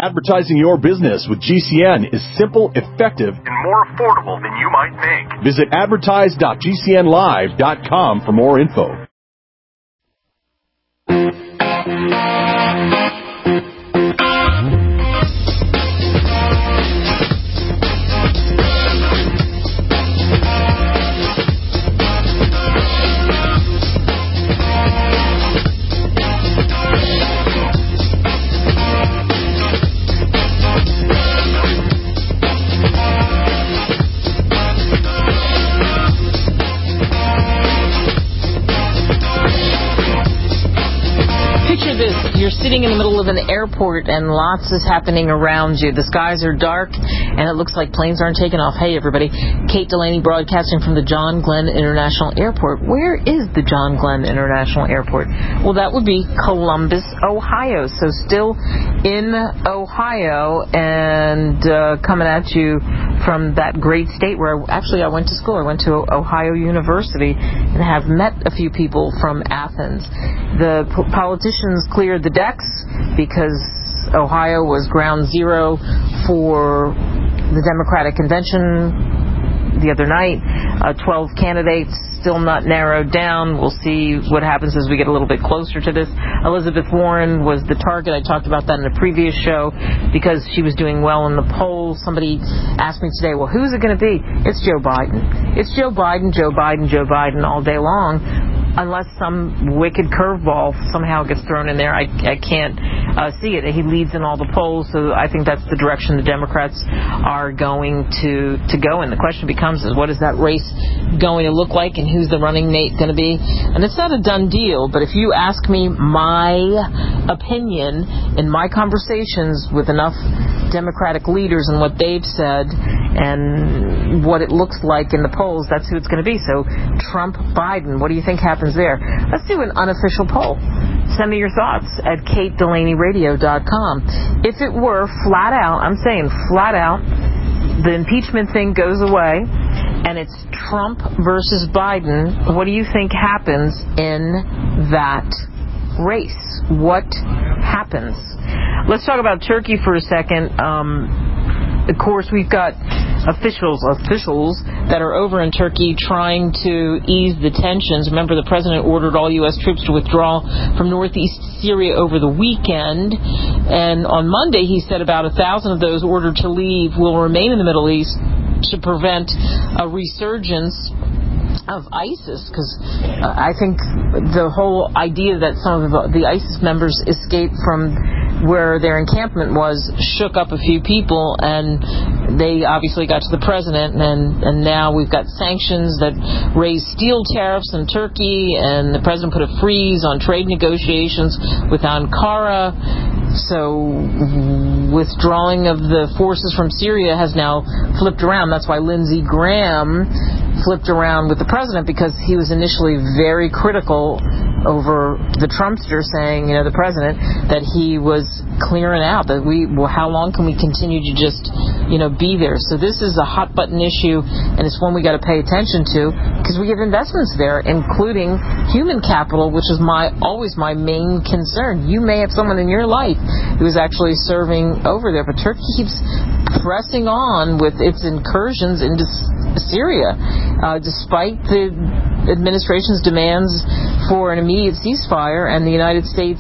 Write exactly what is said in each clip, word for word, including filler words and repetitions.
Advertising your business with G C N is simple, effective, and more affordable than you might think. Visit advertise dot g c n live dot com for more info. You're sitting in the middle of an airport and lots is happening around you. The skies are dark and it looks like planes aren't taking off. Hey, everybody. Kate Delaney broadcasting from the John Glenn International Airport. Where is the John Glenn International Airport? Well, that would be Columbus, Ohio. So still in Ohio and uh, coming at you from that great state where I, actually I went to school. I went to Ohio University and have met a few people from Athens. The po- politicians cleared the decks because Ohio was ground zero for the Democratic convention the other night. Uh, twelve candidates, still not narrowed down. We'll see what happens as we get a little bit closer to this. Elizabeth Warren was the target. I talked about that in a previous show because she was doing well in the polls. Somebody asked me today, well, who's it going to be? It's Joe Biden. It's Joe Biden, Joe Biden, Joe Biden all day long. Unless some wicked curveball somehow gets thrown in there, I, I can't uh, see it. He leads in all the polls, so I think that's the direction the Democrats are going to, to go in. The question becomes is what is that race going to look like and who's the running mate going to be? And it's not a done deal, but if you ask me my opinion in my conversations with enough Democratic leaders and what they've said and what it looks like in the polls, that's who it's going to be. So Trump, Biden, what do you think happens there? Let's do an unofficial poll. Send me your thoughts at kate delaney radio dot com. If it were flat out, I'm saying flat out, the impeachment thing goes away and it's Trump versus Biden, what do you think happens in that race? What happens? Let's talk about Turkey for a second. Um, of course, we've got officials, officials that are over in Turkey trying to ease the tensions. Remember, the president ordered all U S troops to withdraw from northeast Syria over the weekend. And on Monday, he said about a thousand of those ordered to leave will remain in the Middle East to prevent a resurgence of ISIS, because uh, I think the whole idea that some of the ISIS members escaped from where their encampment was shook up a few people, and they obviously got to the president, and, and now we've got sanctions that raise steel tariffs in Turkey, and the president put a freeze on trade negotiations with Ankara. So withdrawing of the forces from Syria has now flipped around. That's why Lindsey Graham flipped around with the president, because he was initially very critical over the Trumpster, saying, you know, the president, that he was clearing out, that we, well, how long can we continue to just, you know, be there? So this is a hot button issue, and it's one we got to pay attention to, because we have investments there, including human capital, which is my always my main concern. You may have someone in your life who is actually serving over there, but Turkey keeps pressing on with its incursions into Syria, uh, despite the administration's demands for an immediate ceasefire and the United States'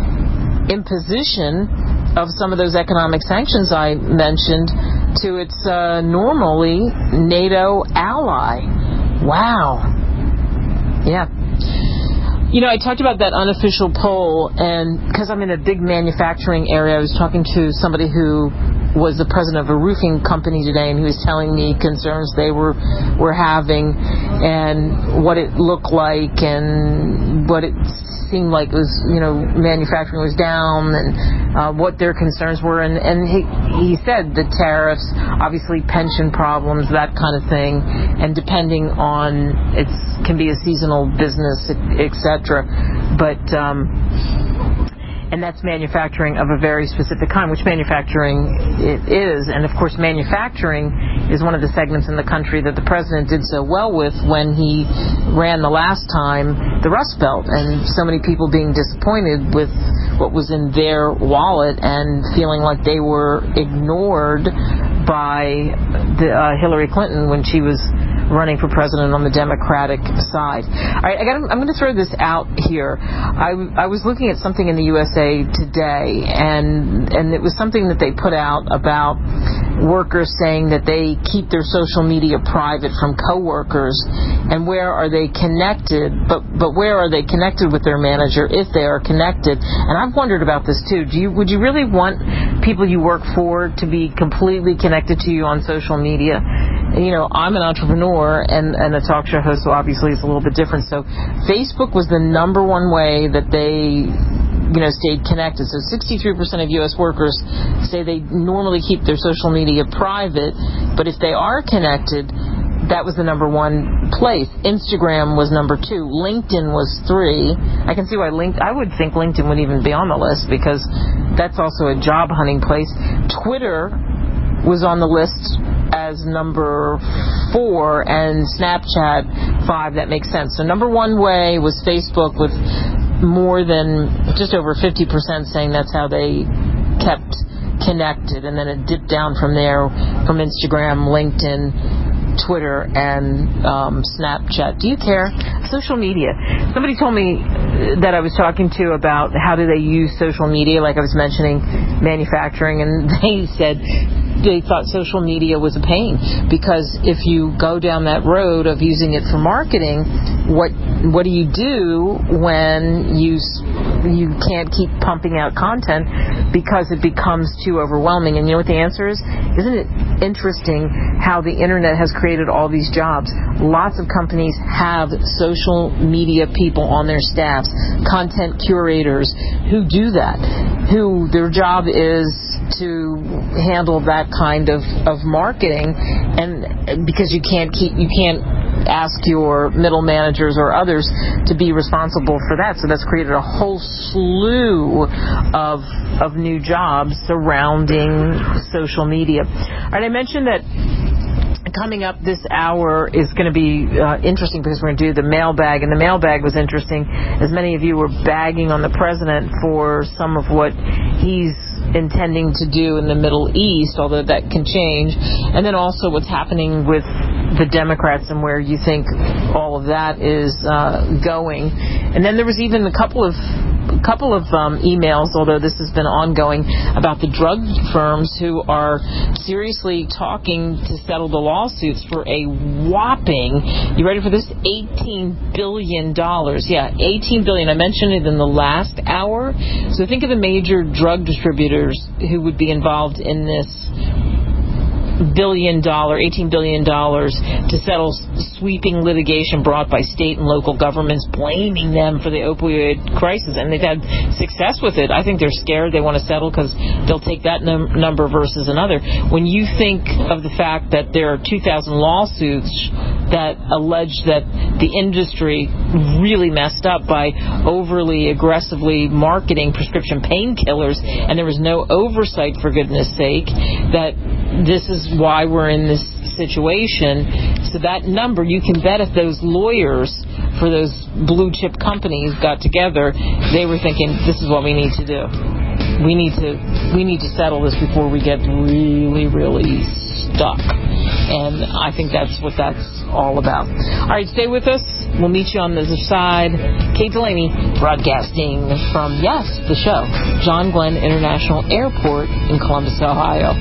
imposition of some of those economic sanctions I mentioned to its uh, normally NATO ally. Wow. Yeah. You know, I talked about that unofficial poll, and because I'm in a big manufacturing area, I was talking to somebody who was the president of a roofing company today, and he was telling me concerns they were were having and what it looked like and what it seemed like was, you know, manufacturing was down and uh, what their concerns were. And, and he, he said the tariffs, obviously pension problems, that kind of thing, and depending on, it can be a seasonal business, et cetera. But um, and that's manufacturing of a very specific kind, which manufacturing it is. And, of course, manufacturing is one of the segments in the country that the president did so well with when he ran the last time the Rust Belt, and so many people being disappointed with what was in their wallet and feeling like they were ignored by the, uh, Hillary Clinton when she was running for president on the Democratic side. All right, I got. I'm going to throw this out here. I, I was looking at something in the U S A Today, and and it was something that they put out about workers saying that they keep their social media private from coworkers, and where are they connected? But but where are they connected with their manager if they are connected? And I've wondered about this too. Do you would you really want people you work for to be completely connected to you on social media? You know, I'm an entrepreneur and, and a talk show host, so obviously it's a little bit different. So Facebook was the number one way that they, you know, stayed connected. So sixty-three percent of U S workers say they normally keep their social media private, but if they are connected, that was the number one place. Instagram was number two. LinkedIn was three. I can see why Link. I would think LinkedIn would even be on the list because that's also a job hunting place. Twitter was on the list as number four, and Snapchat five. That makes sense. So number one way was Facebook, with more than just over fifty percent saying that's how they kept connected, and then it dipped down from there from Instagram, LinkedIn, Twitter, and um, Snapchat. Do you care? Social media. Somebody told me that I was talking to about how do they use social media, like I was mentioning manufacturing, and they said they thought social media was a pain because if you go down that road of using it for marketing, what what do you do when you you can't keep pumping out content because it becomes too overwhelming? And you know what the answer is? Isn't it interesting how the internet has created all these jobs? Lots of companies have social media people on their staffs, content curators who do that, who their job is to handle that kind of, of marketing, and because you can't keep you can't ask your middle managers or others to be responsible for that. So that's created a whole slew of of new jobs surrounding social media. All right, I mentioned that coming up this hour is going to be uh, interesting because we're going to do the mailbag, and the mailbag was interesting as many of you were bagging on the president for some of what he's intending to do in the Middle East, although that can change, and then also what's happening with the Democrats and where you think all of that is uh, going. And then there was even a couple of a couple of um, emails, although this has been ongoing, about the drug firms who are seriously talking to settle the lawsuits for a whopping, you ready for this, eighteen billion dollars. Yeah, eighteen billion dollars. I mentioned it in the last hour. So think of the major drug distributors who would be involved in this billion dollar, eighteen billion dollars to settle sweeping litigation brought by state and local governments, blaming them for the opioid crisis, and they've had success with it. I think they're scared. They want to settle because they'll take that num- number versus another. When you think of the fact that there are two thousand lawsuits that allege that the industry really messed up by overly aggressively marketing prescription painkillers, and there was no oversight, for goodness sake, that this is why we're in this situation. So that number, you can bet if those lawyers for those blue chip companies got together, they were thinking, this is what we need to do. We need to we need to settle this before we get really, really stuck. And I think that's what that's all about. All right, stay with us. We'll meet you on the other side. Kate Delaney, broadcasting from, yes, the show, John Glenn International Airport in Columbus, Ohio.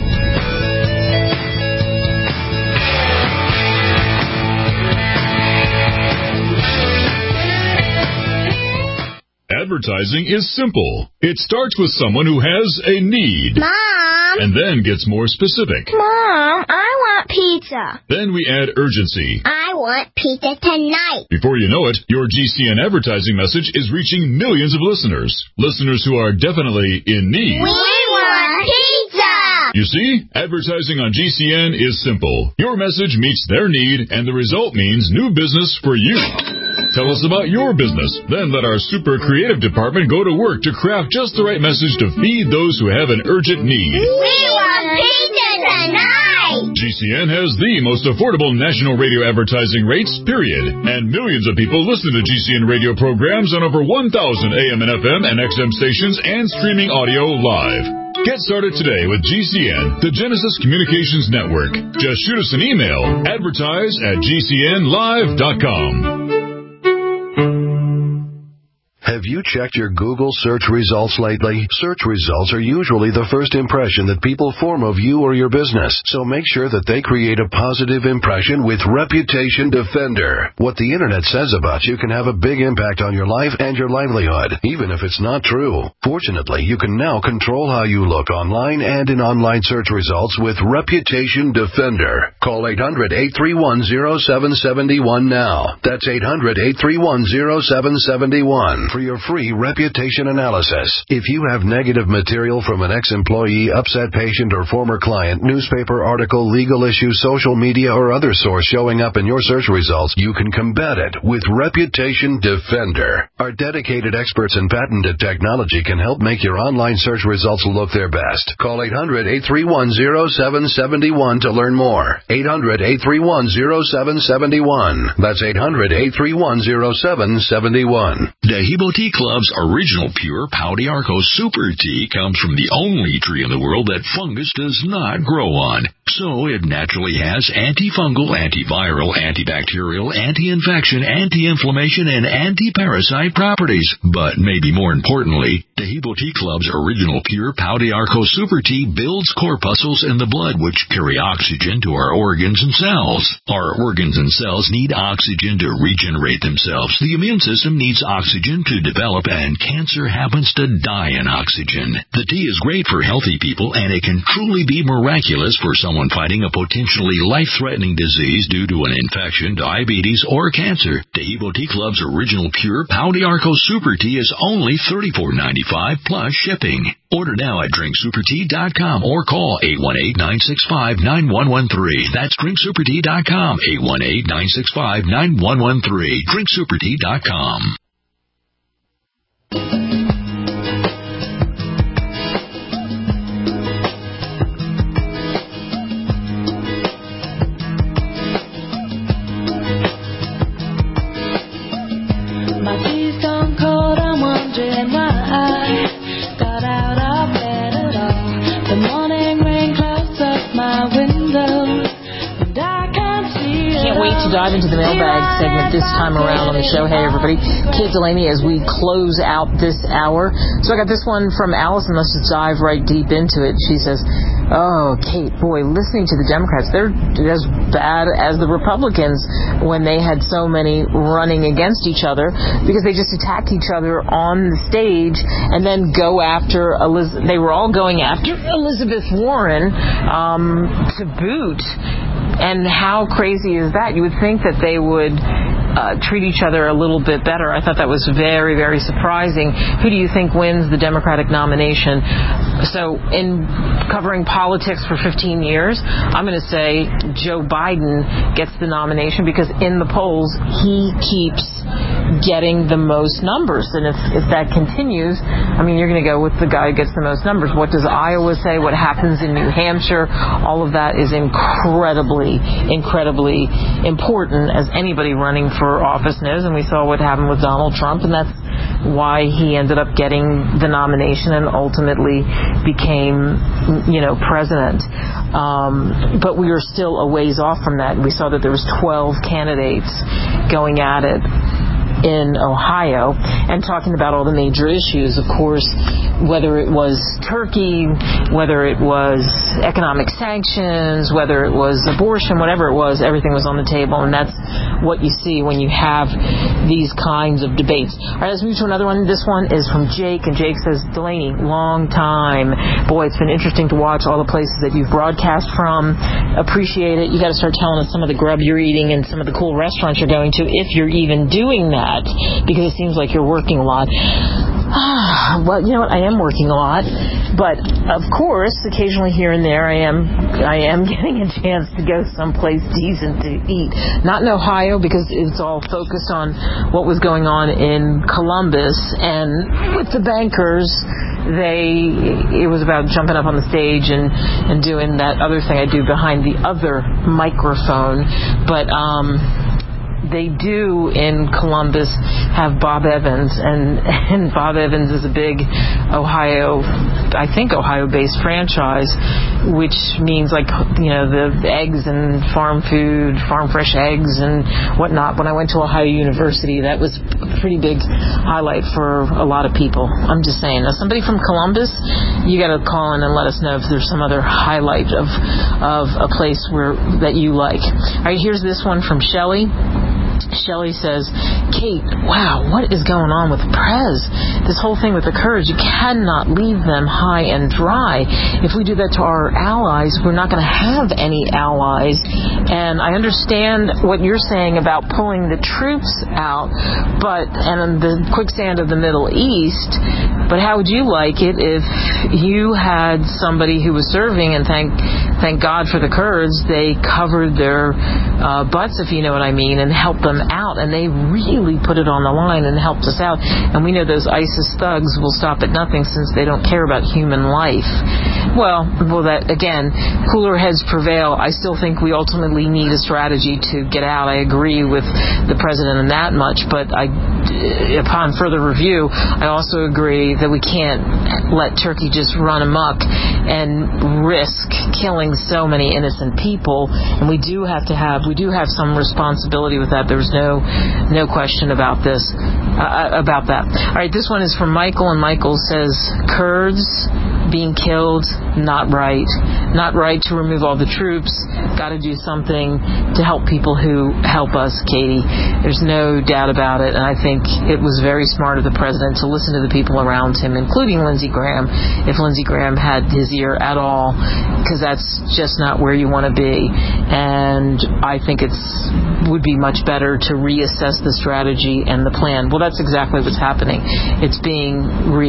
Advertising is simple. It starts with someone who has a need. Mom! And then gets more specific. Mom, I want pizza. Then we add urgency. I want pizza tonight. Before you know it, your G C N advertising message is reaching millions of listeners. Listeners who are definitely in need. We want pizza! You see, advertising on G C N is simple. Your message meets their need, and the result means new business for you. Tell us about your business. Then let our super creative department go to work to craft just the right message to feed those who have an urgent need. We want pizza tonight! G C N has the most affordable national radio advertising rates, period. And millions of people listen to G C N radio programs on over one thousand A M and F M and X M stations and streaming audio live. Get started today with G C N, the Genesis Communications Network. Just shoot us an email, advertise at G C N live dot com. Have you checked your Google search results lately? Search results are usually the first impression that people form of you or your business, so make sure that they create a positive impression with Reputation Defender. What the internet says about you can have a big impact on your life and your livelihood, even if it's not true. Fortunately, you can now control how you look online and in online search results with Reputation Defender. Call eight hundred, eight three one, zero seven seven one now. That's eight hundred, eight three one, zero seven seven one. For your free reputation analysis. If you have negative material from an ex-employee, upset patient, or former client, newspaper article, legal issue, social media, or other source showing up in your search results, you can combat it with Reputation Defender. Our dedicated experts in patented technology can help make your online search results look their best. Call eight hundred, eight three one, zero seven seven one to learn more. eight hundred, eight three one, zero seven seven one. That's eight hundred, eight three one, zero seven seven one. Dehibo Tea Club's original pure Pau d'Arco Super Tea comes from the only tree in the world that fungus does not grow on. So it naturally has antifungal, antiviral, antibacterial, anti-infection, anti-inflammation, and anti-parasite properties. But maybe more importantly, Dehibo Tea Club's original pure Pau d'Arco Super Tea builds corpuscles in the blood which carry oxygen to our organs and cells. Our organs and cells need oxygen to regenerate themselves. The immune system needs oxygen to develop, and cancer happens to die in oxygen. The tea is great for healthy people, and it can truly be miraculous for someone fighting a potentially life-threatening disease due to an infection, diabetes, or cancer. Dehibo Tea Club's original pure Pau d'Arco Super Tea is only thirty-four ninety-five plus shipping. Order now at drink super tea dot com or call eight one eight, nine six five, nine one one three. That's drink super tea dot com, eight one eight, nine six five, nine one one three. drink super tea dot com. Dive into the mailbag segment this time around on the show. Hey, everybody. Kate Delaney as we close out this hour. So I got this one from Allison. Let's just dive right deep into it. She says, oh, Kate, boy, listening to the Democrats, they're as bad as the Republicans when they had so many running against each other because they just attacked each other on the stage and then go after Elizabeth. They were all going after Elizabeth Warren um, to boot. And how crazy is that? You would think that they would uh, treat each other a little bit better. I thought that was very, very surprising. Who do you think wins the Democratic nomination? So in covering politics for fifteen years, I'm going to say Joe Biden gets the nomination because in the polls, he keeps getting the most numbers. And if, if that continues, I mean, you're going to go with the guy who gets the most numbers. What does Iowa say? What happens in New Hampshire? All of that is incredibly, incredibly important, as anybody running for office knows. And we saw what happened with Donald Trump, and that's why he ended up getting the nomination and ultimately became, you know, president. Um, but we were still a ways off from that. We saw that there was twelve candidates going at it in Ohio and talking about all the major issues, of course, whether it was Turkey, whether it was economic sanctions, whether it was abortion, whatever it was, everything was on the table, and that's what you see when you have these kinds of debates. All right, let's move to another one. This one is from Jake, and Jake says, Delaney, long time. Boy, it's been interesting to watch all the places that you've broadcast from. Appreciate it. You got to start telling us some of the grub you're eating and some of the cool restaurants you're going to, if you're even doing that, because it seems like you're working a lot. Ah, well, you know what? I am working a lot, but of course, occasionally here and there, I am I am getting a chance to go someplace decent to eat. Not in Ohio because it's all focused on what was going on in Columbus, and with the bankers, they it was about jumping up on the stage and and doing that other thing I do behind the other microphone, but um. They do in Columbus have Bob Evans, and, and Bob Evans is a big Ohio, I think Ohio-based franchise, which means like, you know, the, the eggs and farm food, farm fresh eggs and whatnot. When I went to Ohio University, that was a pretty big highlight for a lot of people. I'm just saying. Now, somebody from Columbus, you got to call in and let us know if there's some other highlight of of a place where that you like. All right, here's this one from Shelley. Shelley says, Kate, wow, what is going on with Prez? This whole thing with the Kurds, you cannot leave them high and dry. If we do that to our allies, we're not going to have any allies. And I understand what you're saying about pulling the troops out, but and the quicksand of the Middle East, but how would you like it if you had somebody who was serving, and thank thank God for the Kurds, they covered their uh, butts, if you know what I mean, and helped them out, and they really put it on the line and helped us out. And we know those ISIS thugs will stop at nothing since they don't care about human life. Well, well, that again, cooler heads prevail. I still think we ultimately need a strategy to get out. I agree with the president in that much, but I, upon further review, I also agree that we can't let Turkey just run amok and risk killing so many innocent people. And we do have to have, we do have some responsibility with that. There's no no question about this, uh, about that. All right, this one is from Michael, and Michael says, Kurds being killed, not right. Not right to remove all the troops. Got to do something to help people who help us, Katie. There's no doubt about it, and I think it was very smart of the president to listen to the people around him, including Lindsey Graham, if Lindsey Graham had his ear at all, because that's just not where you want to be. And I think it's would be much better to reassess the strategy and the plan. Well, that's exactly what's happening. It's being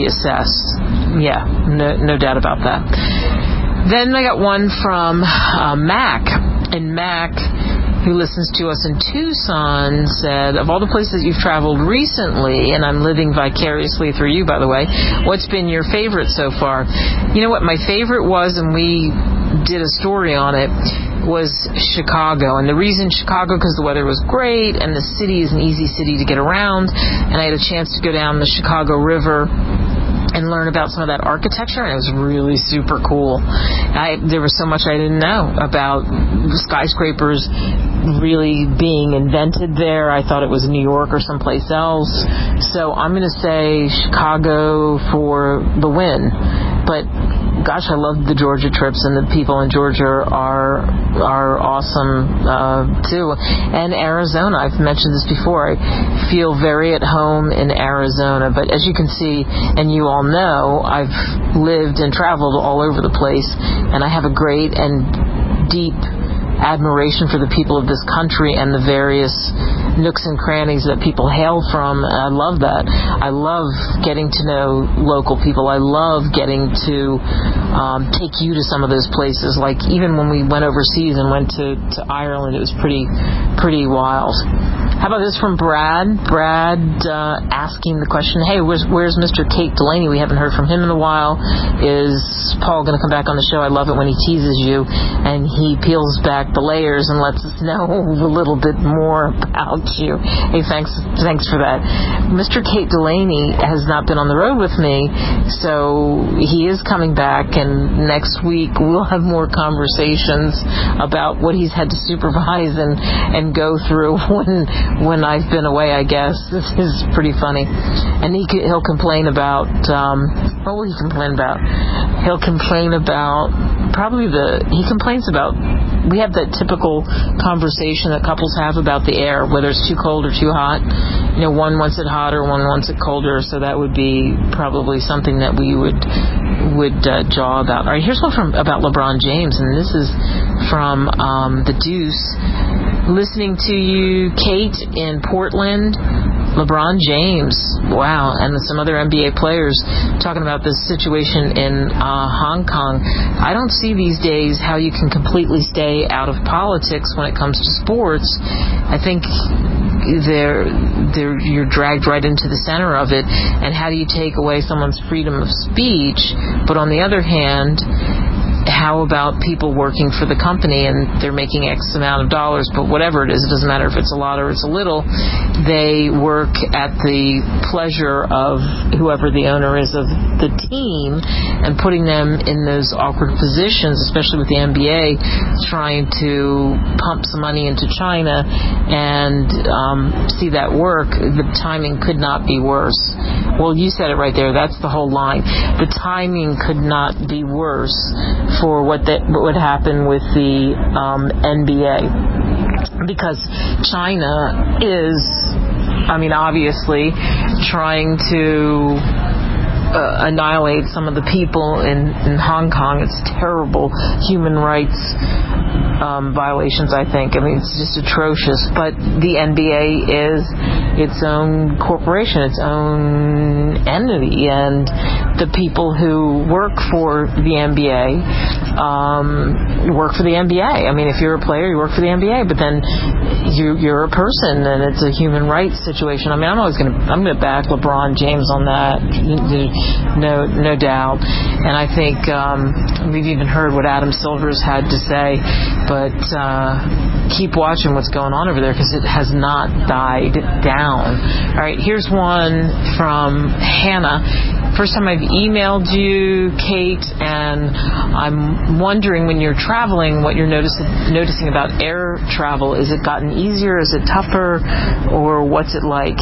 reassessed. Yeah, no, no doubt about that. Then I got one from uh, Mac, and Mac, who listens to us in Tucson, said, of all the places you've traveled recently, and I'm living vicariously through you, by the way, what's been your favorite so far? You know what my favorite was, and we did a story on it, was Chicago. And the reason Chicago, because the weather was great, and the city is an easy city to get around, and I had a chance to go down the Chicago River and learn about some of that architecture, and it was really super cool. I, there was so much I didn't know about skyscrapers really being invented there. I thought it was New York or someplace else. So I'm going to say Chicago for the win. But gosh, I love the Georgia trips, and the people in Georgia are are awesome uh, too. And Arizona, I've mentioned this before. I feel very at home in Arizona. But as you can see, and you all know, I've lived and traveled all over the place, and I have a great and deep admiration for the people of this country and the various nooks and crannies that people hail from. And I love that. I love getting to know local people. I love getting to um, take you to some of those places. Like even when we went overseas and went to, to Ireland, it was pretty pretty wild. How about this from Brad? Brad uh, asking the question, hey, where's, where's Mister Kate Delaney? We haven't heard from him in a while. Is Paul going to come back on the show? I love it when he teases you and he peels back the layers and lets us know a little bit more about you. Hey, thanks thanks for that. Mister Kate Delaney has not been on the road with me, so he is coming back, and next week we'll have more conversations about what he's had to supervise and, and go through when when I've been away, I guess. This is pretty funny. And he he'll complain about, um, what will he complain about? He'll complain about, probably the, he complains about, we have that typical conversation that couples have about the air, whether it's too cold or too hot. You know, one wants it hotter, one wants it colder, so that would be probably something that we would would uh, jaw about. All right, here's one from about LeBron James, and this is from um, The Deuce. Listening to you, Kate, in Portland. LeBron James, wow, and some other N B A players talking about this situation in uh, Hong Kong. I don't see these days how you can completely stay out of politics when it comes to sports. I think they're, they're, you're dragged right into the center of it, and how do you take away someone's freedom of speech? But on the other hand, how about people working for the company and they're making X amount of dollars, but whatever it is, it doesn't matter if it's a lot or it's a little, they work at the pleasure of whoever the owner is of the team, and putting them in those awkward positions, especially with the N B A trying to pump some money into China and um, see that work. The timing could not be worse. Well, you said it right there. That's the whole line. The timing could not be worse for what that what would happen with the um, N B A, because China is, I mean, obviously trying to uh, annihilate some of the people in, in Hong Kong. It's terrible human rights um, violations, I think. I mean, it's just atrocious. But the N B A is its own corporation, its own entity, and the people who work for the N B A um, work for the N B A. I mean, if you're a player, you work for the N B A, but then you, you're a person, and it's a human rights situation. I mean, I'm always going to I'm going to back LeBron James on that, no no doubt. And I think um, we've even heard what Adam Silver's had to say, but uh, keep watching what's going on over there, because it has not died down. All right, here's one from Hannah. First time I've emailed you, Kate, and I'm wondering, when you're traveling, what you're noticing, noticing about air travel. Is it gotten easier? Is it tougher? Or what's it like?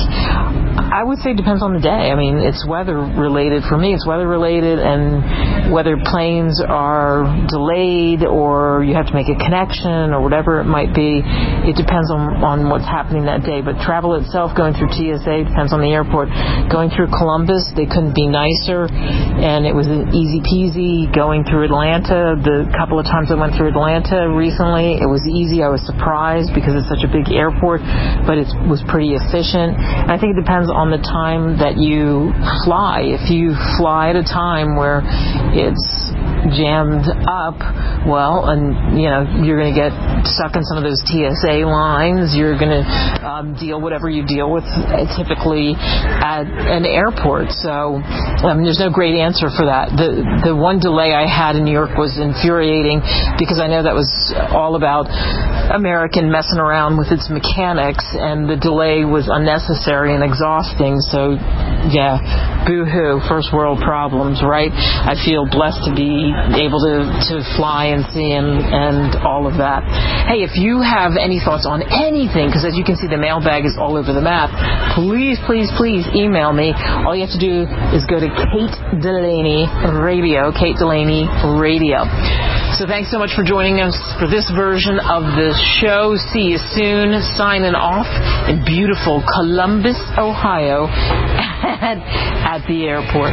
I would say it depends on the day. I mean, it's weather related. For me, it's weather related, and whether planes are delayed or you have to make a connection or whatever it might be, it depends on, on what's happening that day. But travel itself, going through T S A, depends on the airport. Going through Columbus, they couldn't be nicer, and it was easy peasy. Going through Atlanta, the couple of times I went through Atlanta recently, it was easy. I was surprised because it's such a big airport, but it was pretty efficient. And I think it depends on the time that you fly. If you fly at a time where it's jammed up, well, and you know, you're going to get stuck in some of those T S A lines. You're going to um, deal whatever you deal with uh, typically at an airport. So um, there's no great answer for that. The the one delay I had in New York was infuriating, because I know that was all about American messing around with its mechanics, and the delay was unnecessary and exhausting. So yeah, boo-hoo, first world problems, right? I feel blessed to be able to, to fly and see and, and all of that. Hey, if you have any thoughts on anything, because as you can see, the mailbag is all over the map, please, please, please email me. All you have to do is go to Kate Delaney Radio, Kate Delaney Radio. So thanks so much for joining us for this version of the show. See you soon. Signing off in beautiful Columbus, Ohio, at, at the airport.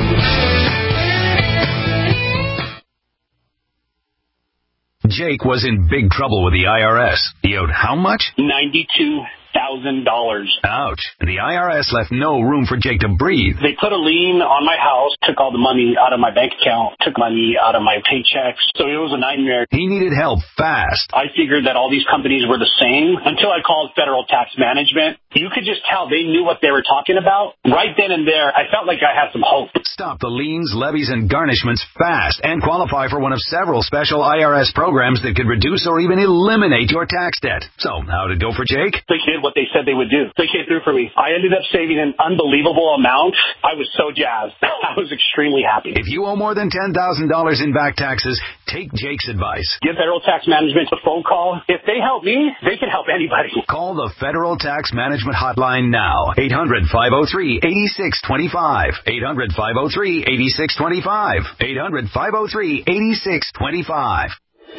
Jake was in big trouble with the I R S. He owed how much? ninety-two thousand dollars. Ouch. The I R S left no room for Jake to breathe. They put a lien on my house, took all the money out of my bank account, took money out of my paychecks. So it was a nightmare. He needed help fast. I figured that all these companies were the same until I called Federal Tax Management. You could just tell they knew what they were talking about. Right then and there, I felt like I had some hope. Stop the liens, levies, and garnishments fast and qualify for one of several special I R S programs that could reduce or even eliminate your tax debt. So, how'd it go for Jake? They did what they said they would do. They came through for me. I ended up saving an unbelievable amount. I was so jazzed. I was extremely happy. If you owe more than ten thousand dollars in back taxes, take Jake's advice. Give Federal Tax Management a phone call. If they help me, they can help anybody. Call the Federal Tax Management Hotline now. eight hundred, five oh three, eight six two five. eight hundred, five oh three, eight six two five. eight hundred, five oh three, eight six two five.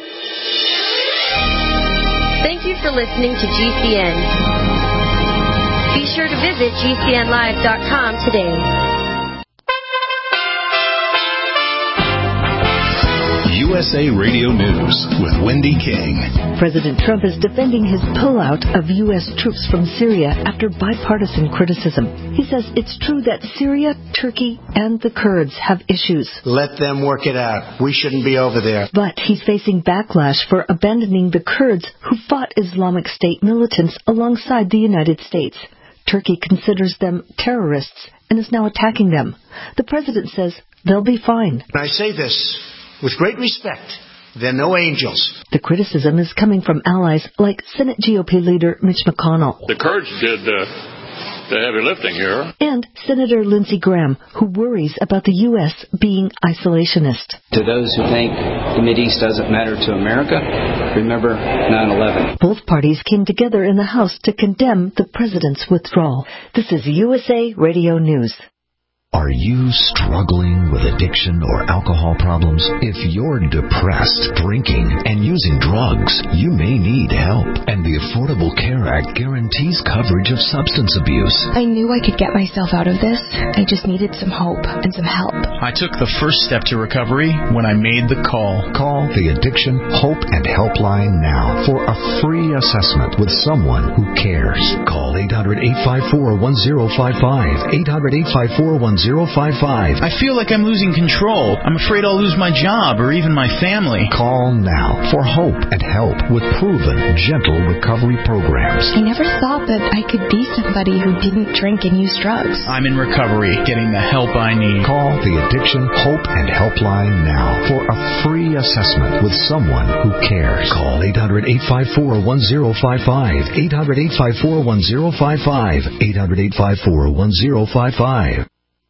Thank you for listening to G C N. Be sure to visit G C N live dot com today. You U S A Radio News with Wendy King. President Trump is defending his pullout of U S troops from Syria after bipartisan criticism. He says it's true that Syria, Turkey, and the Kurds have issues. Let them work it out. We shouldn't be over there. But he's facing backlash for abandoning the Kurds who fought Islamic State militants alongside the United States. Turkey considers them terrorists and is now attacking them. The president says they'll be fine. And I say this with great respect. They're no angels. The criticism is coming from allies like Senate G O P leader Mitch McConnell. The Kurds did uh, the heavy lifting here. And Senator Lindsey Graham, who worries about the U S being isolationist. To those who think the Mideast doesn't matter to America, remember nine eleven. Both parties came together in the House to condemn the president's withdrawal. This is U S A Radio News. Are you struggling with addiction or alcohol problems? If you're depressed, drinking, and using drugs, you may need help. And the Affordable Care Act guarantees coverage of substance abuse. I knew I could get myself out of this. I just needed some hope and some help. I took the first step to recovery when I made the call. Call the Addiction Hope and Helpline now for a free assessment with someone who cares. Call eight hundred, eight five four, one zero five five, eight hundred, eight five four, one zero five five. I feel like I'm losing control. I'm afraid I'll lose my job or even my family. Call now for hope and help with proven, gentle recovery programs. I never thought that I could be somebody who didn't drink and use drugs. I'm in recovery, getting the help I need. Call the Addiction Hope and Helpline now for a free assessment with someone who cares. Call eight hundred, eight five four, one zero five five, eight hundred, eight five four, one zero five five, eight hundred, eight five four, one zero five five.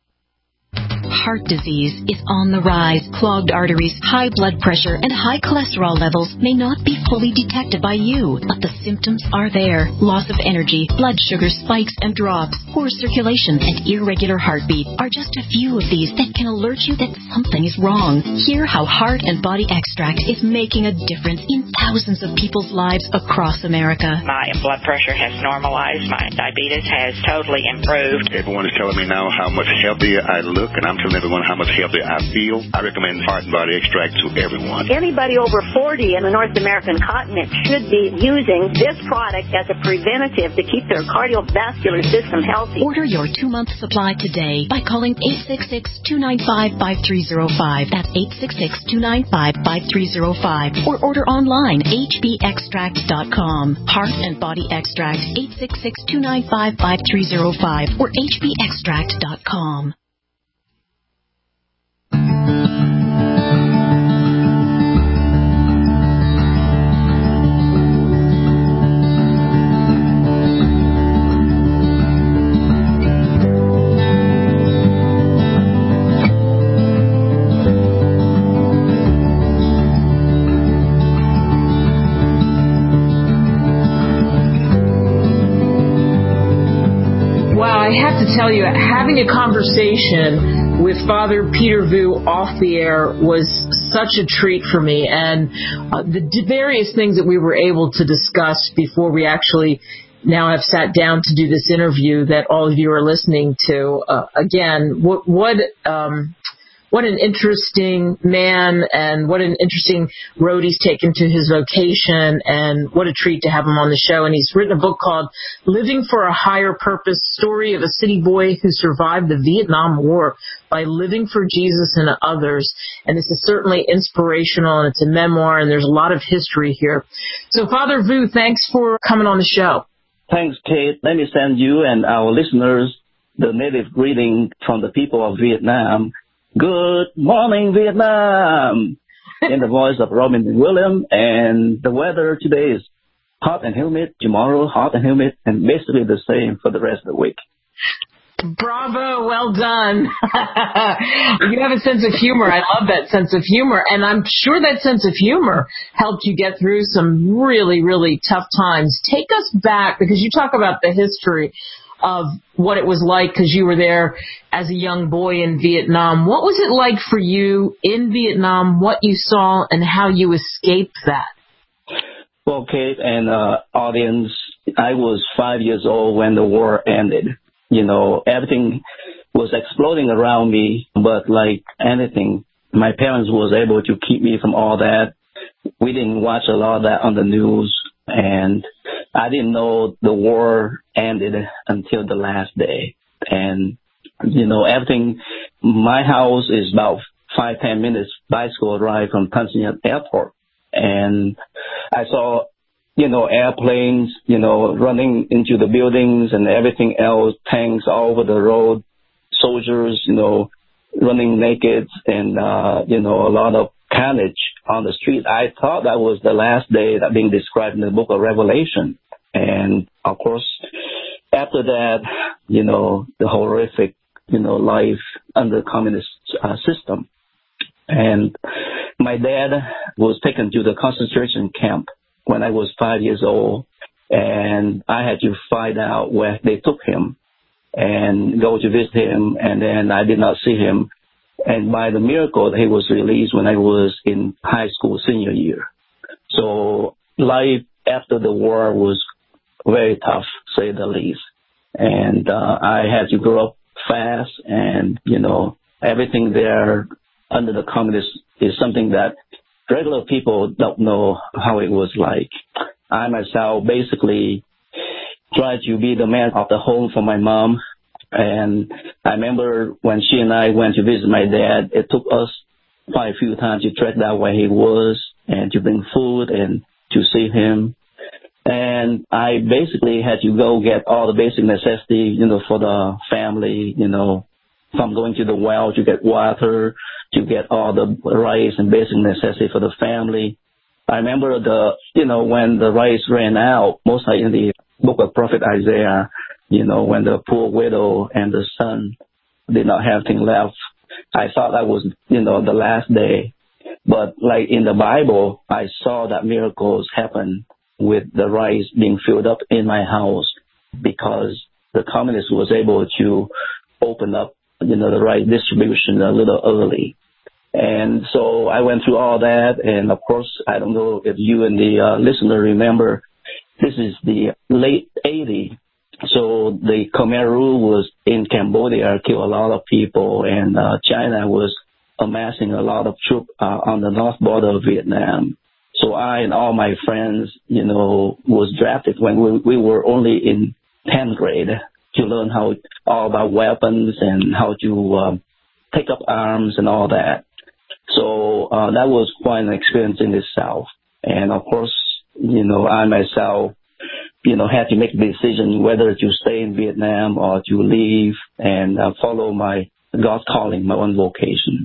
Heart disease is on the rise. Clogged arteries, high blood pressure, and high cholesterol levels may not be fully detected by you, but the symptoms are there. Loss of energy, blood sugar spikes and drops, poor circulation, and irregular heartbeat are just a few of these that can alert you that something is wrong. Hear how Heart and Body Extract is making a difference in thousands of people's lives across America. My blood pressure has normalized. My diabetes has totally improved. Everyone is telling me now how much healthier I look, and I'm telling everyone how much healthier I feel. I recommend Heart and Body Extract to everyone. Anybody over forty in the North American continent should be using this product as a preventative to keep their cardiovascular system healthy. Order your two-month supply today by calling eight six six, two nine five, five three zero five. That's eight six six, two nine five, five three zero five. Or order online, h b extract dot com. Heart and Body Extract, eight six six, two nine five, five three zero five or h b extract dot com. I have to tell you, having a conversation with Father Peter Vu off the air was such a treat for me, and uh, the d- various things that we were able to discuss before we actually now have sat down to do this interview that all of you are listening to. Uh, again, what what um, what an interesting man, and what an interesting road he's taken to his vocation, and what a treat to have him on the show. And he's written a book called Living for a Higher Purpose, Story of a City Boy Who Survived the Vietnam War by Living for Jesus and Others. And this is certainly inspirational, and it's a memoir, and there's a lot of history here. So, Father Vu, thanks for coming on the show. Thanks, Kate. Let me send you and our listeners the native greeting from the people of Vietnam. Good morning, Vietnam, in the voice of Robin Williams. And the weather today is hot and humid, tomorrow hot and humid, and basically the same for the rest of the week. Bravo, well done. You have a sense of humor. I love that sense of humor. And I'm sure that sense of humor helped you get through some really, really tough times. Take us back, because you talk about the history of what it was like, because you were there as a young boy in Vietnam. What was it like for you in Vietnam, what you saw, and how you escaped that? Well, Kate and uh, audience, I was five years old when the war ended. You know, everything was exploding around me, but like anything, my parents was able to keep me from all that. We didn't watch a lot of that on the news, and I didn't know the war ended until the last day. And, you know, everything, my house is about five, ten minutes bicycle ride from Tanzania Airport. And I saw, you know, airplanes, you know, running into the buildings and everything else, tanks all over the road, soldiers, you know, running naked, and, uh, you know, a lot of carnage on the street. I thought that was the last day that being described in the book of Revelation. And, of course, after that, you know, the horrific, you know, life under communist uh, system. And my dad was taken to the concentration camp when I was five years old, and I had to find out where they took him and go to visit him, and then I did not see him. And by the miracle, he was released when I was in high school senior year. So life after the war was very tough, say the least. And uh, I had to grow up fast, and, you know, everything there under the communists is something that regular people don't know how it was like. I myself basically tried to be the man of the home for my mom. And I remember when she and I went to visit my dad, it took us quite a few times to track down where he was and to bring food and to see him. And I basically had to go get all the basic necessities, you know, for the family, you know, from going to the well to get water, to get all the rice and basic necessities for the family. I remember the, you know, when the rice ran out, mostly in the book of Prophet Isaiah, you know, when the poor widow and the son did not have anything left. I thought that was, you know, the last day. But like in the Bible, I saw that miracles happen with the rice being filled up in my house because the communist was able to open up, you know, the rice distribution a little early. And so I went through all that. And of course, I don't know if you and the uh, listener remember, this is the late eighties. So the Khmer Rouge was in Cambodia, killed a lot of people, and uh, China was amassing a lot of troops uh, on the north border of Vietnam. So I and all my friends, you know, was drafted when we, we were only in tenth grade to learn how all about weapons and how to um, take up arms and all that. So uh, that was quite an experience in itself. And of course, you know, I myself, you know, had to make a decision whether to stay in Vietnam or to leave and uh, follow my God's calling, my own vocation.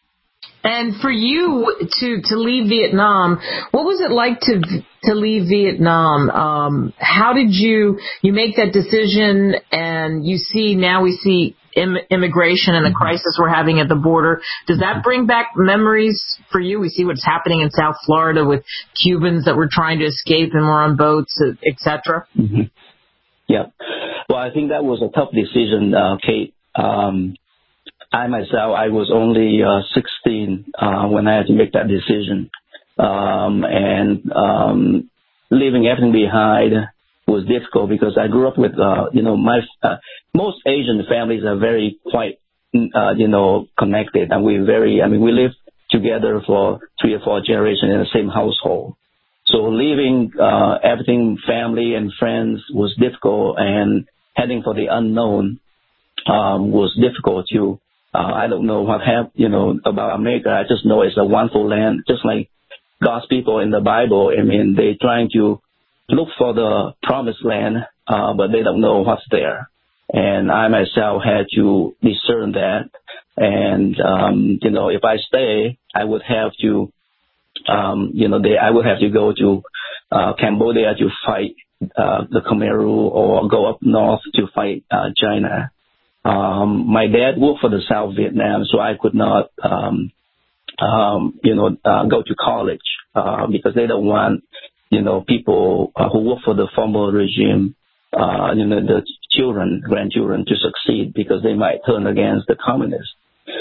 And for you to, to leave Vietnam, what was it like to to leave Vietnam? Um, how did you you make that decision? And you see now we see im- immigration and the crisis we're having at the border. Does that bring back memories for you? We see what's happening in South Florida with Cubans that were trying to escape and were on boats, et cetera. Mm-hmm. Yeah. Well, I think that was a tough decision, uh, Kate. Um, I myself, I was only uh, sixteen uh, when I had to make that decision. Um, and um, leaving everything behind was difficult because I grew up with, uh, you know, my uh, most Asian families are very quite, uh, you know, connected. And we very, I mean, we lived together for three or four generations in the same household. So leaving uh, everything, family and friends was difficult, and heading for the unknown um, was difficult too. Uh, I don't know what happened, you know, about America. I just know it's a wonderful land, just like God's people in the Bible. I mean, they're trying to look for the promised land, uh, but they don't know what's there. And I myself had to discern that. And, um, you know, if I stay, I would have to, um, you know, they, I would have to go to uh, Cambodia to fight uh, the Khmer Rouge, or go up north to fight uh, China. Um, my dad worked for the South Vietnam, so I could not, um, um, you know, uh, go to college, uh, because they don't want, you know, people uh, who work for the former regime, uh, you know, the children, grandchildren to succeed because they might turn against the communists.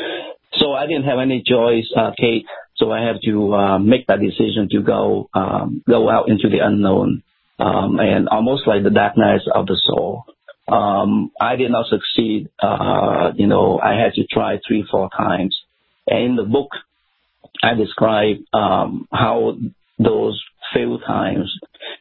So I didn't have any choice, uh, Kate. So I have to, uh, make that decision to go, um, go out into the unknown, um, and almost like the dark nights of the soul. Um, I did not succeed. Uh, you know, I had to try three, four times. And in the book, I describe um, how those few times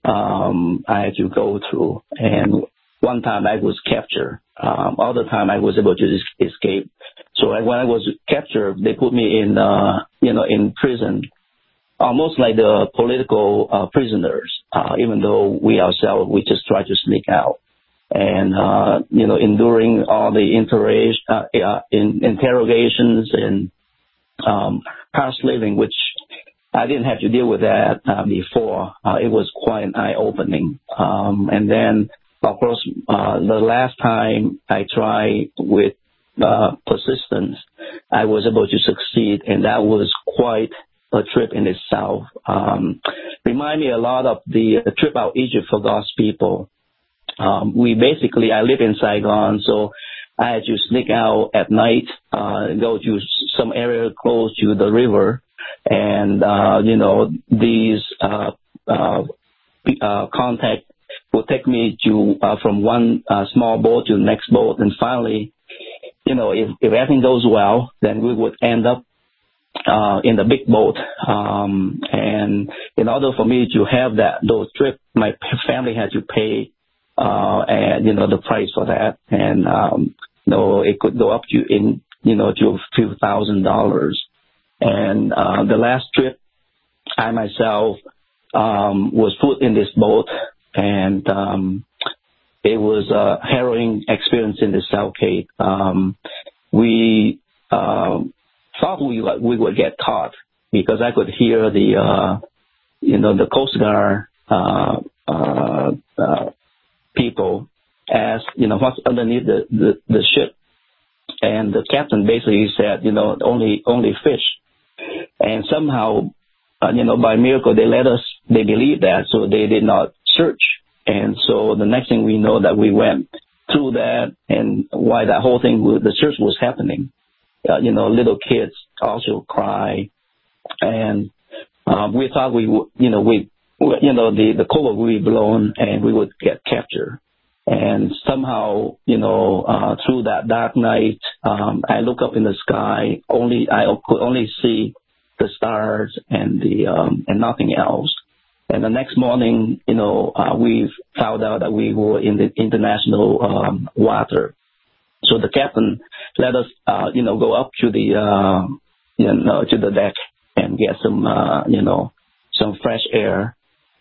um, I had to go through. And one time I was captured. Um, other time I was able to es- escape. So I, when I was captured, they put me in, uh, you know, in prison, almost like the political uh, prisoners, uh, even though we ourselves, we just try to sneak out. And, uh, you know, enduring all the intera- uh, uh, in, interrogations and um, house living, which I didn't have to deal with that uh, before. Uh, it was quite eye-opening. Um, and then, of course, uh, the last time I tried with uh, persistence, I was able to succeed, and that was quite a trip in itself. Um, remind me a lot of the uh, trip out Egypt for God's people. Um, we basically, I live in Saigon, so I had to sneak out at night, uh, go to some area close to the river, and, uh, you know, these, uh, uh, uh, contact will take me to, uh, from one, uh, small boat to the next boat, and finally, you know, if, if everything goes well, then we would end up, uh, in the big boat. Um, and in order for me to have that, those trip, my family had to pay, uh, and, you know, the price for that. And, um, you know, it could go up to, in, you know, to a few thousand dollars. And, uh, the last trip, I myself, um, was put in this boat, and, um, it was a harrowing experience in the South Cape. Um, we, um, thought we, we would get caught because I could hear the, uh, you know, the Coast Guard, uh, uh, uh, people asked, you know, what's underneath the, the, the ship. And the captain basically said, you know, only, only fish. And somehow, uh, you know, by miracle, they let us, they believed that, so they did not search. And so the next thing we know that we went through that, and why that whole thing, the search was happening. Uh, you know, little kids also cry. And um, we thought we would, you know, we, you know, the, the cover would be blown and we would get captured. And somehow, you know, uh, through that dark night, um, I look up in the sky, only, I could only see the stars and the, um, and nothing else. And the next morning, you know, uh, we found out that we were in the international, um, water. So the captain let us, uh, you know, go up to the, uh, you know, to the deck and get some, uh, you know, some fresh air.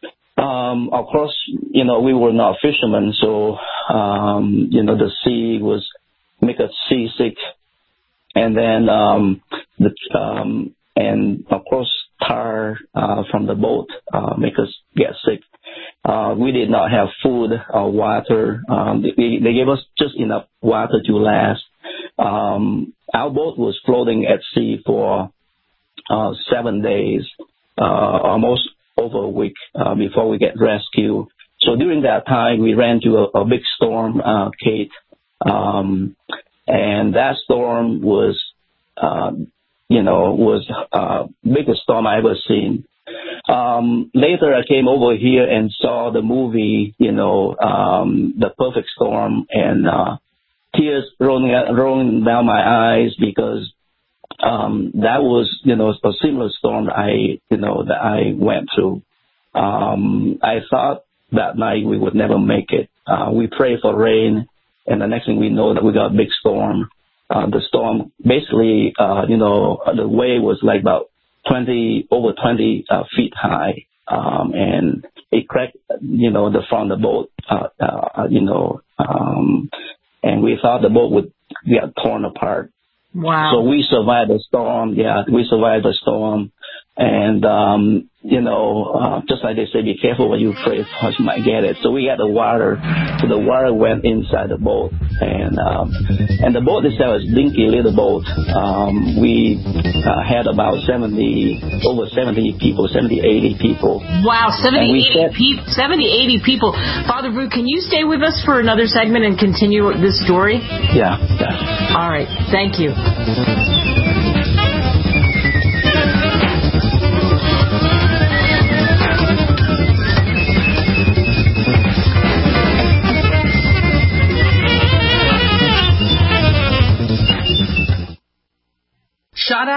Um, of course, you know, we were not fishermen, so, um, you know, the sea was, make us seasick. And then, um, the, um, and of course, tar, uh, from the boat, uh, make us get sick. Uh, we did not have food or water. Um, they, they gave us just enough water to last. Um, our boat was floating at sea for, uh, seven days, uh, almost over a week uh, before we get rescued. So during that time, we ran to a, a big storm, uh, Kate, um, and that storm was, uh, you know, was uh, biggest storm I ever seen. Um, later, I came over here and saw the movie, you know, um, The Perfect Storm, and uh, tears rolling rolling down my eyes because Um, that was, you know, a similar storm that I, you know, that I went through. Um, I thought that night we would never make it. Uh, we prayed for rain, and the next thing we know that we got a big storm. Uh, the storm basically, uh, you know, the wave was like about twenty, over twenty uh, feet high. Um, and it cracked, you know, the front of the boat, uh, uh, you know, um, and we thought the boat would get torn apart. Wow. So we survived the storm. Yeah, we survived the storm. And, um, you know, uh, just like they say, be careful when you pray because you might get it. So we got the water. So the water went inside the boat. And um, and the boat itself is a dinky little boat. Um, we uh, had about seventy, over seventy people, seventy, eighty people. Wow, seventy, eighty, said, pe- seventy, eighty people. Father Brew, can you stay with us for another segment and continue this story? Yeah, yeah. All right, thank you. Shout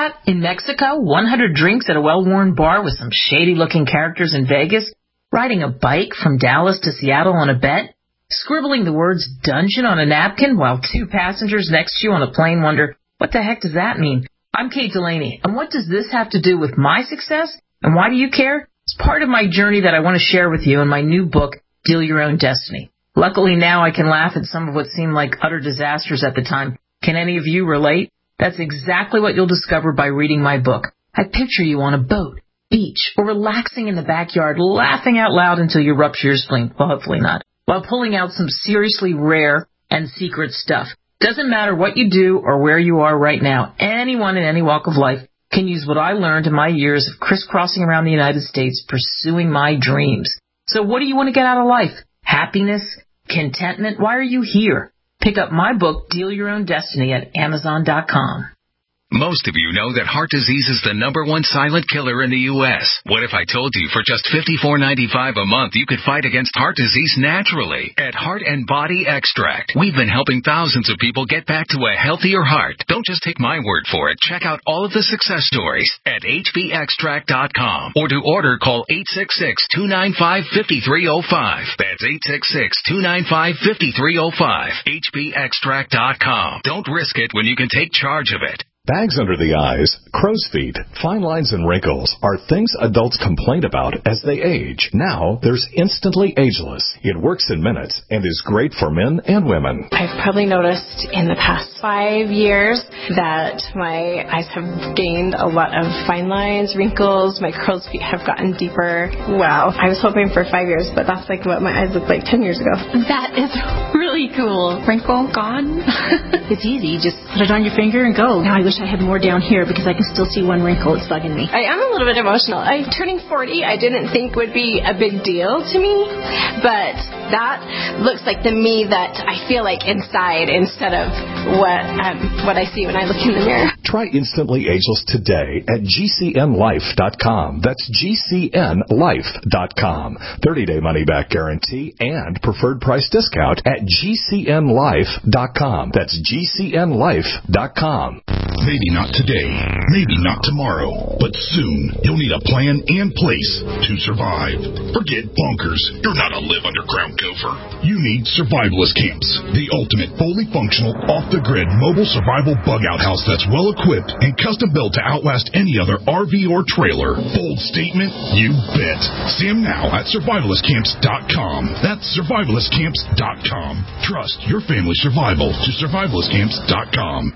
that? In Mexico, one hundred drinks at a well-worn bar with some shady-looking characters in Vegas? Riding a bike from Dallas to Seattle on a bet? Scribbling the words dungeon on a napkin while two passengers next to you on a plane wonder, what the heck does that mean? I'm Kate Delaney, and what does this have to do with my success? And why do you care? It's part of my journey that I want to share with you in my new book, Deal Your Own Destiny. Luckily now I can laugh at some of what seemed like utter disasters at the time. Can any of you relate? That's exactly what you'll discover by reading my book. I picture you on a boat, beach, or relaxing in the backyard, laughing out loud until you rupture your spleen. Well, hopefully not. While pulling out some seriously rare and secret stuff. Doesn't matter what you do or where you are right now. Anyone in any walk of life can use what I learned in my years of crisscrossing around the United States pursuing my dreams. So what do you want to get out of life? Happiness? Contentment? Why are you here? Pick up my book, Deal Your Own Destiny, at Amazon dot com. Most of you know that heart disease is the number one silent killer in the U S What if I told you for just fifty-four ninety-five a month you could fight against heart disease naturally at Heart and Body Extract? We've been helping thousands of people get back to a healthier heart. Don't just take my word for it. Check out all of the success stories at H B extract dot com. Or to order, call eight six six, two nine five, five three zero five. That's eight six six, two nine five, five three zero five. H B extract dot com. Don't risk it when you can take charge of it. Bags under the eyes, crow's feet, fine lines, and wrinkles are things adults complain about as they age. Now, there's Instantly Ageless. It works in minutes and is great for men and women. I've probably noticed in the past five years that my eyes have gained a lot of fine lines, wrinkles, my crow's feet have gotten deeper. Wow. I was hoping for five years, but that's like what my eyes looked like ten years ago. That is really cool. Wrinkle gone. It's easy. Just put it on your finger and go. Now I wish I had more down here because I can still see one wrinkle. It's bugging me. I am a little bit emotional. I turning forty, I didn't think would be a big deal to me, but that looks like the me that I feel like inside instead of what um, what I see when I look in the mirror. Try Instantly Ageless today at G C N life dot com. That's G C N life dot com. thirty-day money-back guarantee and preferred price discount at G C N life dot com. That's G C N life dot com. Maybe not today, maybe not tomorrow, but soon you'll need a plan and place to survive. Forget bunkers. You're not a live underground gopher. You need Survivalist Camps, the ultimate fully functional, off-the-grid mobile survival bug-out house that's well-equipped and custom-built to outlast any other R V or trailer. Bold statement? You bet. See them now at survivalist camps dot com. That's survivalist camps dot com. Trust your family's survival to survivalist camps dot com.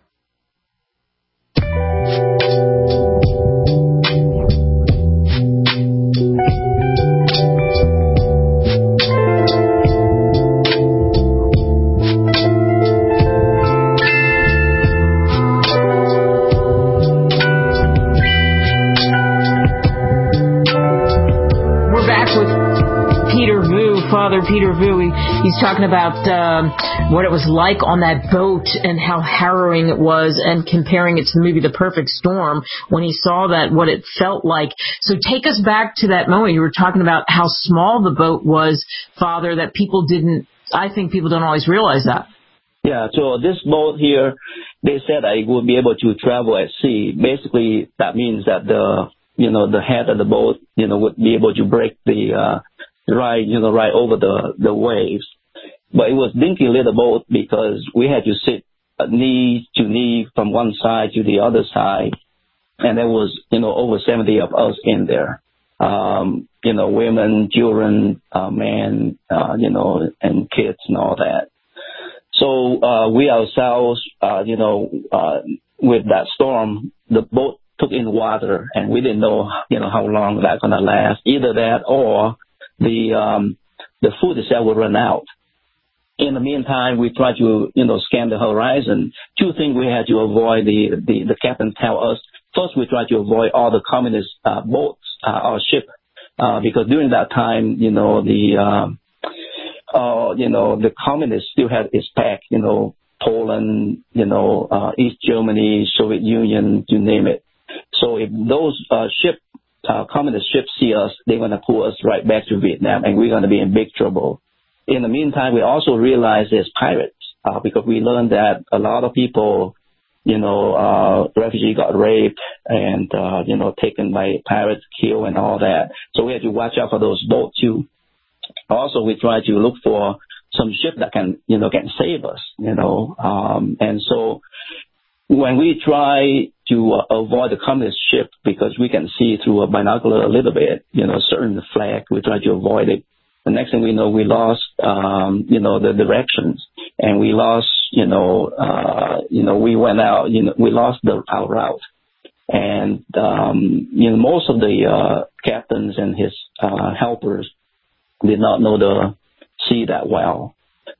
Father Peter Vu, he, he's talking about um, what it was like on that boat and how harrowing it was, and comparing it to the movie The Perfect Storm when he saw that, what it felt like. So take us back to that moment. You were talking about how small the boat was, Father, that people didn't, I think people don't always realize that. Yeah, so this boat here, they said I would be able to travel at sea. Basically, that means that the, you know, the head of the boat, you know, would be able to break the, uh, right, you know, right over the, the waves. But it was dinky little boat because we had to sit knee to knee from one side to the other side. And there was, you know, over seventy of us in there. Um, you know, women, children, uh, men, uh, you know, and kids and all that. So, uh, we ourselves, uh, you know, uh, with that storm, the boat took in water and we didn't know, you know, how long that's going to last. Either that or the um, the food itself will run out. In the meantime, we try to, you know, scan the horizon. Two things we had to avoid. The the, the captain tell us. First, we try to avoid all the communist uh, boats uh, or ship uh, because during that time, you know, the um, uh, you know the communists still had its pack. You know, Poland, you know, uh, East Germany, Soviet Union, you name it. So if those uh, ships Uh, communist ships see us, they're going to pull us right back to Vietnam, and we're going to be in big trouble. In the meantime, we also realize there's pirates uh, because we learned that a lot of people you know, uh, refugee got raped and, uh, you know, taken by pirates, killed and all that. So we had to watch out for those boats too. Also, we try to look for some ship that can, you know, can save us, you know. Um, and so when we try to uh, avoid the communist ship because we can see through a binocular a little bit, you know, certain flag, we try to avoid it. The next thing we know, we lost, um, you know, the directions, and we lost, you know, uh, you know, we went out, you know, we lost the our route, and um, you know, most of the uh, captains and his uh, helpers did not know the sea that well,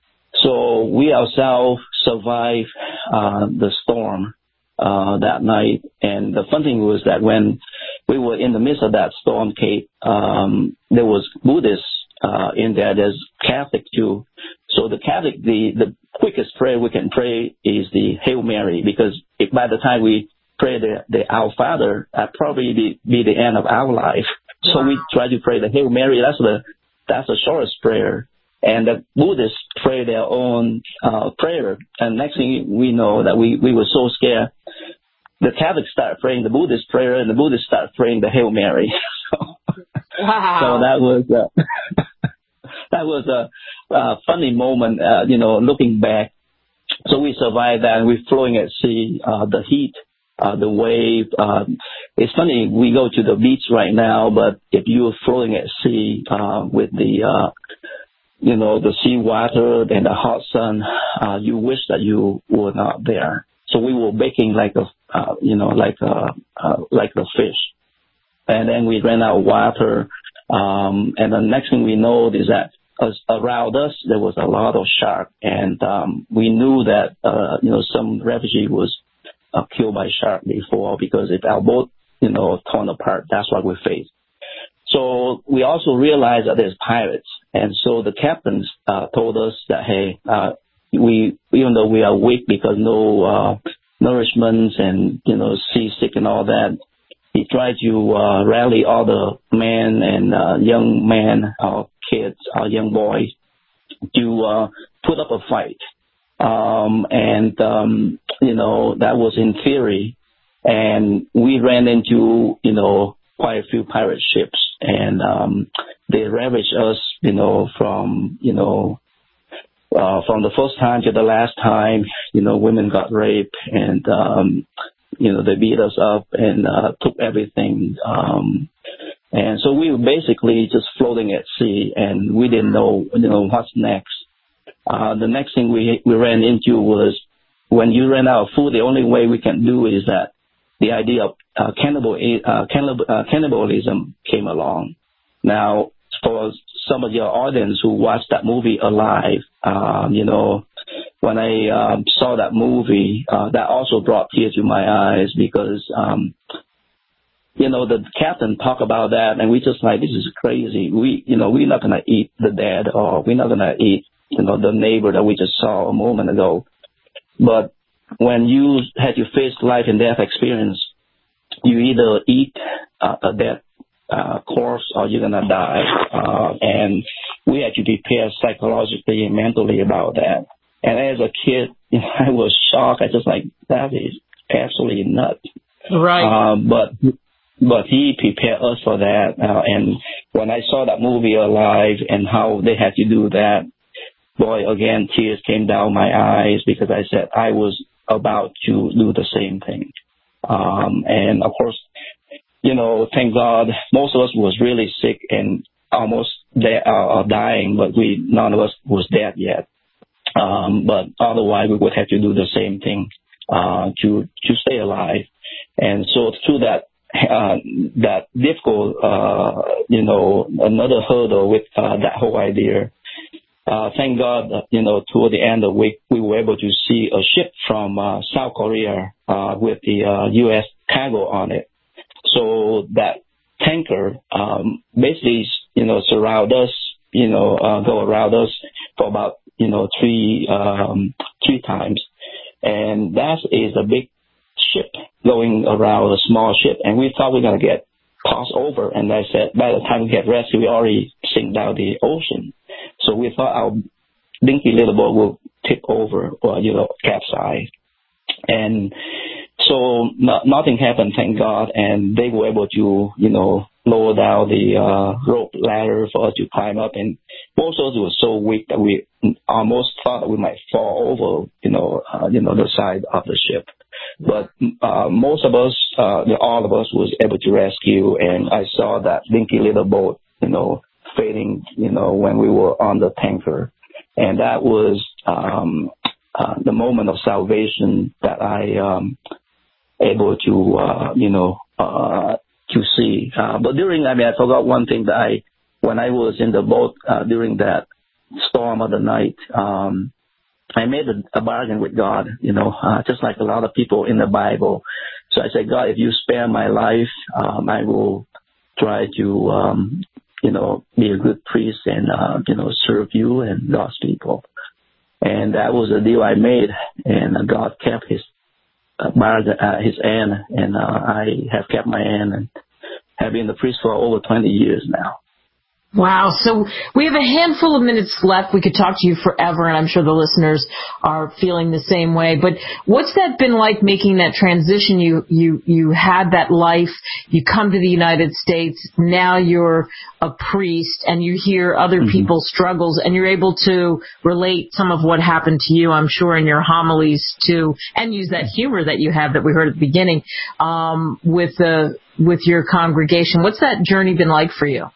so we ourselves survived uh, the storm uh, that night. And the fun thing was that when we were in the midst of that storm, Kate, um, there was Buddhists Uh, in there. There's Catholic too. So the Catholic, the, the quickest prayer we can pray is the Hail Mary, because if by the time we pray the, the Our Father, that probably be, be the end of our life. So wow. we try to pray the Hail Mary. That's the that's the shortest prayer. And the Buddhists pray their own uh, prayer. And next thing we know that we, we were so scared, the Catholics start praying the Buddhist prayer, and the Buddhists start praying the Hail Mary. so, wow. so that was. Uh, That was a, a funny moment, uh, you know, looking back. So we survived that, and we're floating at sea, uh, the heat, uh, the wave. Uh, it's funny, we go to the beach right now, but if you were floating at sea uh, with the, uh, you know, the sea water and the hot sun, uh, you wish that you were not there. So we were baking like a, uh, you know, like a, uh, like a fish. And then we ran out of water. Um, and the next thing we know is that As around us, there was a lot of shark, and um, we knew that uh, you know some refugee was uh, killed by shark before, because if our boat you know torn apart, that's what we faced. So we also realized that there's pirates, and so the captains uh, told us that hey, uh, we even though we are weak because no uh, nourishment and you know seasick and all that. He tried to uh, rally all the men and uh, young men, our kids, our young boys, to uh, put up a fight. Um, and, um, you know, that was in theory. And we ran into, you know, quite a few pirate ships. And um, they ravaged us, you know, from, you know, uh, from the first time to the last time. You know, women got raped, and um you know, they beat us up and uh, took everything. Um, and so we were basically just floating at sea, and we didn't know, you know, what's next. Uh, the next thing we we ran into was when you ran out of food, the only way we can do is that the idea of uh, cannibal, uh, cannibal, uh, cannibalism came along. Now, for some of your audience who watched that movie Alive, um, you know, when I um, saw that movie, uh, that also brought tears to my eyes, because, um, you know, the captain talked about that, and we just like, this is crazy. We, you know, we're not going to eat the dead, or we're not going to eat, you know, the neighbor that we just saw a moment ago. But when you had to face life and death experience, you either eat uh, a dead uh, corpse or you're going to die. Uh, and we had to prepare psychologically and mentally about that. And as a kid, you know, I was shocked. I just like, that is absolutely nuts. Right. Uh, but but he prepared us for that. Uh, and when I saw that movie Alive and how they had to do that, boy, again, tears came down my eyes, because I said I was about to do the same thing. Um, and of course, you know, thank God, most of us was really sick and almost de- uh, dying, but we none of us was dead yet. Um, but otherwise, we would have to do the same thing uh, to to stay alive. And so through that uh, that difficult, uh, you know, another hurdle with uh, that whole idea. Uh, thank God, that, you know, toward the end of the week, we were able to see a ship from uh, South Korea uh, with the uh, U S cargo on it. So that tanker um, basically, you know, surround us, you know, uh, go around us for about, you know, three um, three times. And that is a big ship going around a small ship. And we thought we were going to get tossed over. And I said, by the time we get rescued, we already sink down the ocean. So we thought our dinky little boat will tip over or, you know, capsize. And so no, nothing happened, thank God, and they were able to, you know, lower down the uh, rope ladder for us to climb up, and most of us were so weak that we almost thought we might fall over, you know, uh, you know, the side of the ship. But uh, most of us, uh, all of us, was able to rescue, and I saw that dinky little boat, you know, fading, you know, when we were on the tanker, and that was um, uh, the moment of salvation that I um, able to, uh, you know, uh, to see. Uh, but during, I mean, I forgot one thing that I, when I was in the boat uh, during that storm of the night, um, I made a, a bargain with God, you know, uh, just like a lot of people in the Bible. So I said, God, if you spare my life, um, I will try to, um, you know, be a good priest and, uh, you know, serve you and God's people. And that was a deal I made, and uh, God kept his uh, bargain, uh, his end, and uh, I have kept my end and have been the priest for over twenty years now. Wow. So we have a handful of minutes left. We could talk to you forever, and I'm sure the listeners are feeling the same way. But what's that been like, making that transition? You, you, you had that life. You come to the United States. Now you're a priest, and you hear other mm-hmm. people's struggles, and you're able to relate some of what happened to you, I'm sure, in your homilies too, and use that humor that you have that we heard at the beginning, um, with the, with your congregation. What's that journey been like for you?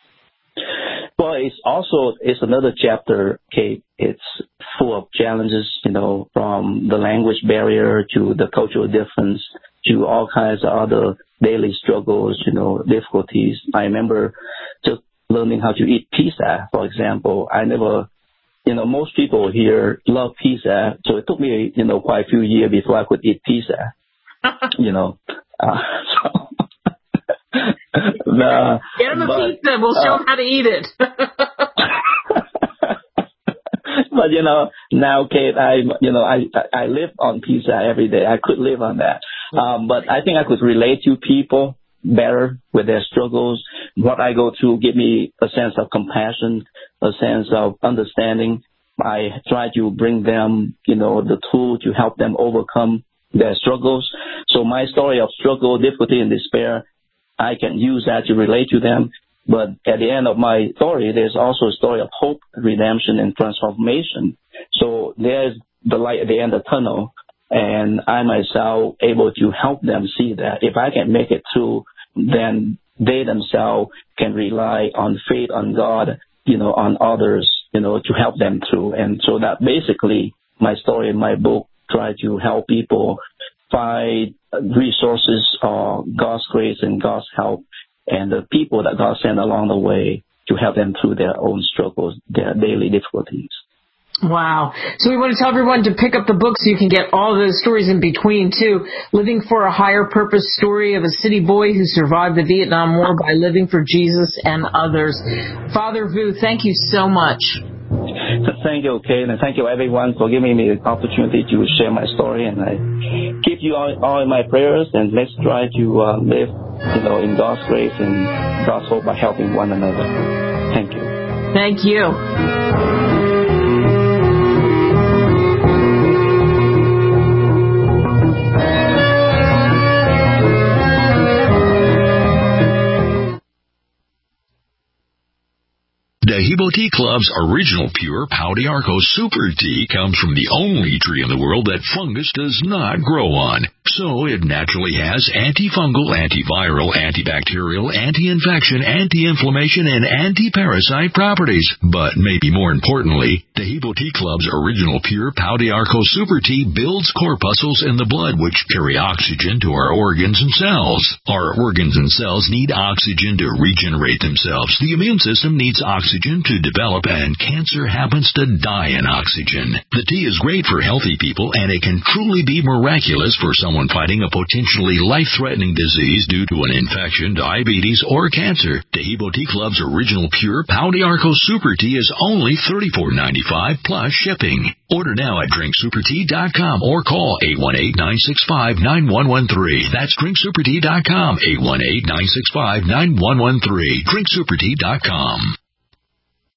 Well, it's also, it's another chapter, Kate. It's full of challenges, you know, from the language barrier to the cultural difference to all kinds of other daily struggles, you know, difficulties. I remember just learning how to eat pizza, for example. I never, you know, most people here love pizza, so it took me, you know, quite a few years before I could eat pizza, you know. Uh, so. Nah, Get him a but, pizza. We'll show uh, him how to eat it. But, you know, now, Kate, I, you know, I, I live on pizza every day. I could live on that. Um, but I think I could relate to people better with their struggles. What I go through give me a sense of compassion, a sense of understanding. I try to bring them, you know, the tool to help them overcome their struggles. So my story of struggle, difficulty, and despair, I can use that to relate to them. But at the end of my story, there's also a story of hope, redemption, and transformation. So there's the light at the end of the tunnel, and I myself able to help them see that if I can make it through, then they themselves can rely on faith, on God, you know, on others, you know, to help them through. And so that basically my story in my book try to help people find resources, uh, God's grace and God's help, and the people that God sent along the way to help them through their own struggles, their daily difficulties. Wow. So we want to tell everyone to pick up the book so you can get all those stories in between, too. Living for a Higher Purpose, story of a city boy who survived the Vietnam War by living for Jesus and others. Father Vu, thank you so much. Thank you, Kate, and thank you, everyone, for giving me the opportunity to share my story. And I keep you all, all in my prayers, and let's try to uh, live, you know, in God's grace and God's hope by helping one another. Thank you. Thank you. Taheebo Tea Club's original pure Pau d'Arco Super Tea comes from the only tree in the world that fungus does not grow on. So it naturally has antifungal, antiviral, antibacterial, anti-infection, anti-inflammation, and anti-parasite properties. But maybe more importantly, Taheebo Tea Club's original pure Pau d'Arco Super Tea builds corpuscles in the blood which carry oxygen to our organs and cells. Our organs and cells need oxygen to regenerate themselves. The immune system needs oxygen to develop, and cancer happens to die in oxygen. The tea is great for healthy people, and it can truly be miraculous for someone fighting a potentially life-threatening disease due to an infection, diabetes, or cancer. Taheebo Tea Club's original pure Pau d'Arco Super Tea is only thirty-four ninety-five plus shipping. Order now at drink super tea dot com or call eight one eight, nine six five, nine one one three. That's drink super tea dot com, eight one eight, nine six five, nine one one three. drink super tea dot com.